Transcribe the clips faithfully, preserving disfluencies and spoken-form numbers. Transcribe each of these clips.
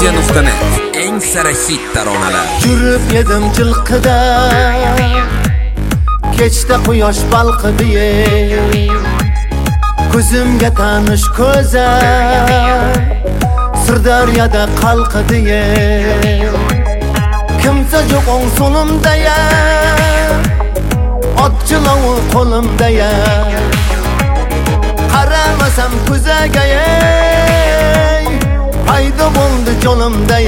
media nuqta net eng sara hit taronalar. Yurib yedim jilqida, kechda quyosh balqidi, ko'zimga tanish ko'zar Sirdaryoda qalqidi. Kimsa yo'q o'ng so'limda, otchilovi qo'limda. Qaramasam ko'zaga, paydo bo'ldi jo'limda.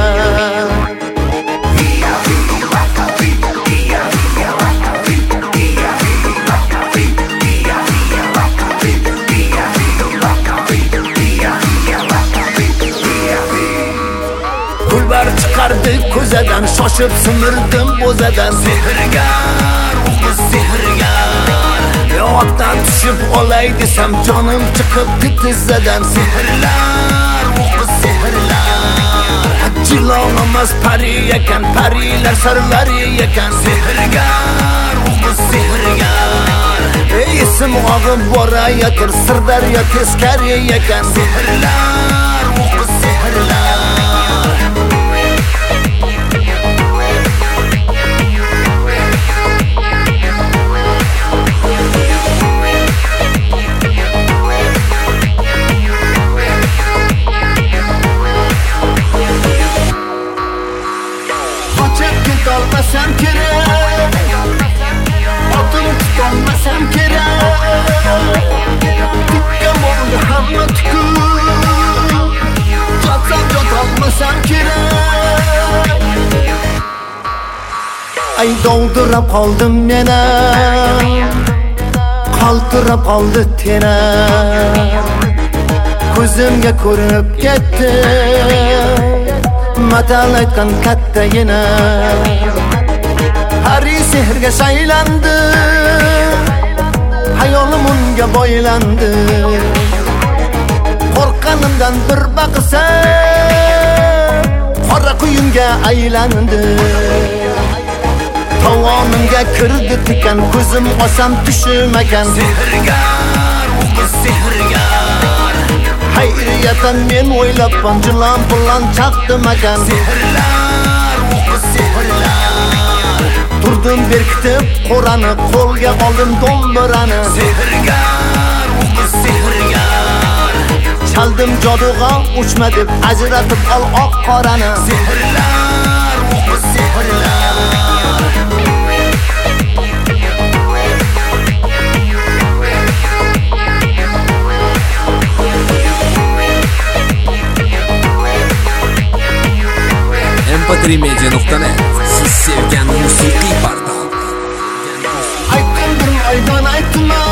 Gulbar chiqardi ko'zadan, shoshib simirdim bo'zadan. Sehrgar, o'qiz sehrgar, yo'qdan tushib olay desam jonim chiqibdi tizzadan. Sehrlar, o'qiz sehrlar, jilonamas pari ekan, parilar sarlari ekan. Sehrgar, o'qiz sehrgar, ey ism og'ib borayotir, Sirdaryo teskari ekan. Sehrlar, o'qiz sehrlar. Olmasam kerak, otim tutolmasam kerak. Tikka bo'ldi hamma tukun, yotsam yotolmasam kerak. Ay dovdirab qoldim mena, qaltirab qoldi tena. Ko'zimga ko'rinib ketdi matal aytgan katta yana. Hari sehrga shaylandi, hayolim unga boylandi. Qo'rqqanimdan bir baqsa, qora quyunga aylandi. Tovonimga kirdi tikan, ko'zim osam tushimagan. Sehrgar, o'qiz sehrgar, hayriyatan men o'ylabman, jilan bilan chaqdim ekan. Sehrlar, o'qiz sehrlar, turdim berkitib qo'rani, qo'lga oldim do'mbirani. Sehrgar, o'qiz sehrgar, chaldim joduga uchma deb, ajratib ol oq qorani. Sehrlar, o'qiz sehrlar. em p tri media nuqta net siz sevgan musiqiy portal. Aytdim bir aydan aytma,